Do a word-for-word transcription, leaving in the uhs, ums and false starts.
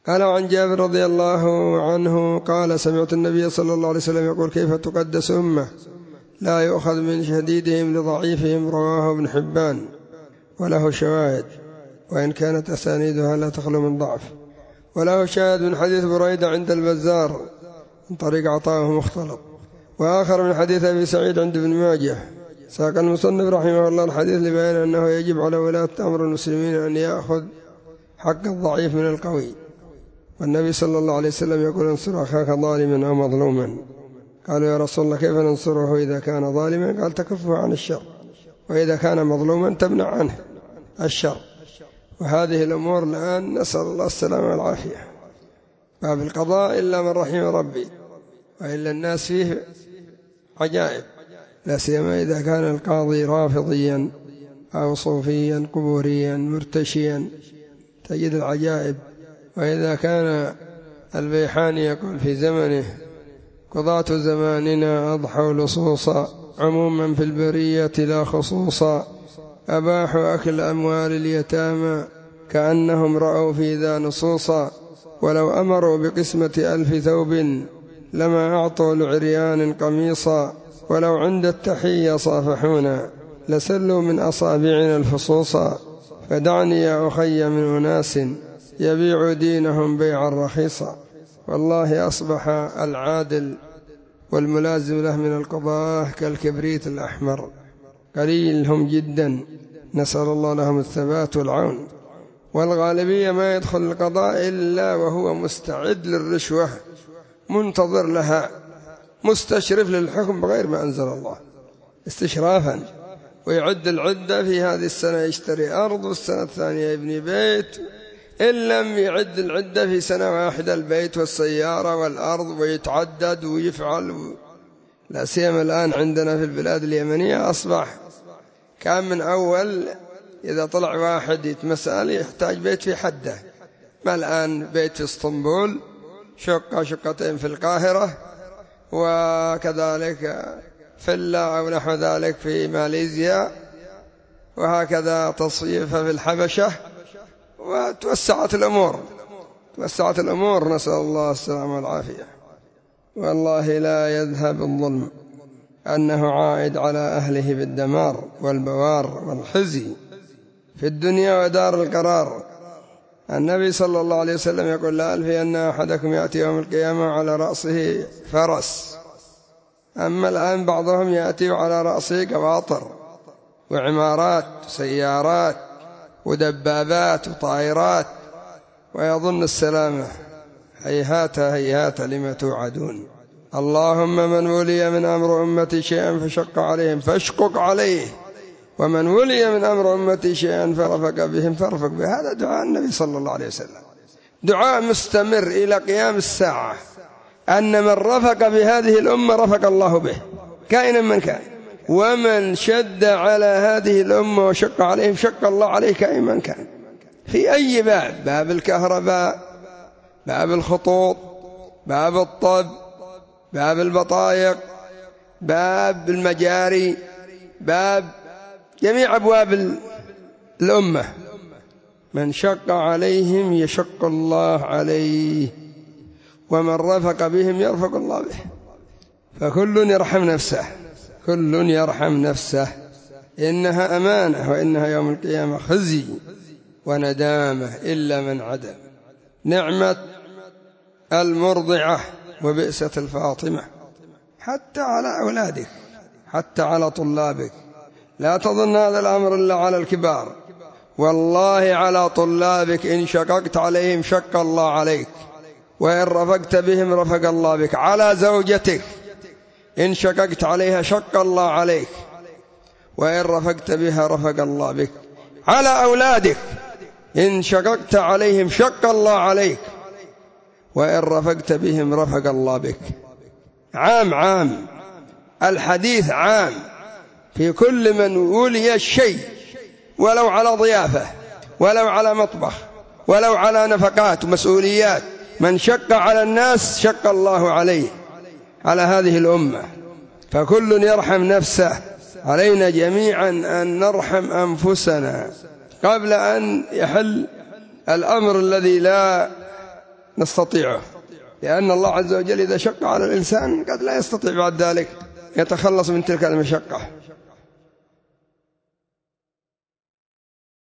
قال عن جابر رضي الله عنه قال سمعت النبي صلى الله عليه وسلم يقول كيف تقدس أمة لا يؤخذ من شديدهم لضعيفهم، رواه ابن حبان وله شواهد وإن كانت أسانيدها لا تخلو من ضعف. وله شاهد من حديث بريدة عند البزار من طريق عطاءه مختلط، وآخر من حديث أبي سعيد عند ابن ماجه. ساق المصنف رحمه الله الحديث لبيان أنه يجب على ولاة أمر المسلمين أن يأخذ حق الضعيف من القوي، والنبي صلى الله عليه وسلم يقول انصر أخاك ظالما أو مظلوما. قالوا يا رسول الله كيف ننصره إذا كان ظالما؟ قال تكفه عن الشر، وإذا كان مظلوما تمنع عنه الشر. وهذه الأمور الآن نسأل الله السلامة والعافية. باب القضاء إلا من رحم ربي، وإلا الناس فيه عجائب، لا سيما إذا كان القاضي رافضيا أو صوفيا قبوريا مرتشيا تجد العجائب. وإذا كان البيحاني يقول في زمنه قضاة زماننا أضحوا لصوصا عموما في البرية لا خصوصا، أباحوا أكل أموال اليتامى كأنهم رأوا في ذا نصوصا، ولو أمروا بقسمة ألف ثوب لما أعطوا لعريان قميصا، ولو عند التحية صافحونا لسلوا من أصابعنا الفصوصا، فدعني يا أخي من أناس يبيع دينهم بيعا رخيصا. والله أصبح العادل والملازم له من القضاء كالكبريت الأحمر، قليل هم جدا، نسأل الله لهم الثبات والعون. والغالبية ما يدخل القضاء إلا وهو مستعد للرشوة منتظر لها مستشرف للحكم بغير ما أنزل الله استشرافا، ويعد العدة في هذه السنة يشتري أرض والسنة الثانية يبني بيت، إن لم يعد العدة في سنة واحدة البيت والسيارة والأرض ويتعدد ويفعل. لا سيما الآن عندنا في البلاد اليمنية أصبح كان من أول إذا طلع واحد يتمسأل يحتاج بيت في حده، ما الآن بيت في اسطنبول، شقة شقتين في القاهرة، وكذلك فيلا أو نحو ذلك في ماليزيا، وهكذا تصيفة في الحبشة، وتوسعت الأمور توسعت الأمور نسأل الله السلامة والعافية. والله لا يذهب الظلم أنه عائد على أهله بالدمار والبوار والخزي في الدنيا ودار القرار. النبي صلى الله عليه وسلم يقول لا ألفي أن أحدكم يأتي يوم القيامة على رأسه فرس، أما الآن بعضهم يأتي على رأسه قواطر وعمارات وسيارات ودبابات وطائرات، ويظن السلامة. هيهات هيهات لما توعدون. اللهم من ولي من أمر أمتي شيئا فشق عليهم فاشقق عليه، ومن ولي من أمر أمتي شيئا فرفق بهم فارفق به. هذا دعاء النبي صلى الله عليه وسلم، دعاء مستمر إلى قيام الساعة، أن من رفق بهذه الأمة رفق الله به كائنا من كان، ومن شد على هذه الأمة وشق عليهم شق الله عليه كائنا من كان، في أي باب، باب الكهرباء، باب الخطوط، باب الطب، باب البطايق، باب المجاري، باب جميع أبواب الأمة، من شق عليهم يشق الله عليه، ومن رفق بهم يرفق الله به. فكل يرحم نفسه، كل يرحم نفسه، إنها أمانة وإنها يوم القيامة خزي وندامة إلا من عدم. نعمة المرضعة وبئسة الفاطمة، حتى على أولادك، حتى على طلابك. لا تظن هذا الأمر إلا على الكبار، والله على طلابك إن شققت عليهم شق الله عليك، وإن رفقت بهم رفق الله بك. على زوجتك إن شققت عليها شق الله عليك، وإن رفقت بها رفق الله بك. على أولادك إن شققت عليهم شق الله عليك، وإن رفقت بهم رفق الله بك. عام عام الحديث عام في كل من ولي الشيء، ولو على ضيافة، ولو على مطبخ، ولو على نفقات ومسؤوليات. من شق على الناس شق الله عليه، على هذه الأمة. فكل يرحم نفسه. علينا جميعا أن نرحم أنفسنا قبل أن يحل الأمر الذي لا نستطيعه، لأن الله عز وجل إذا شق على الإنسان قد لا يستطيع بعد ذلك يتخلص من تلك المشقة.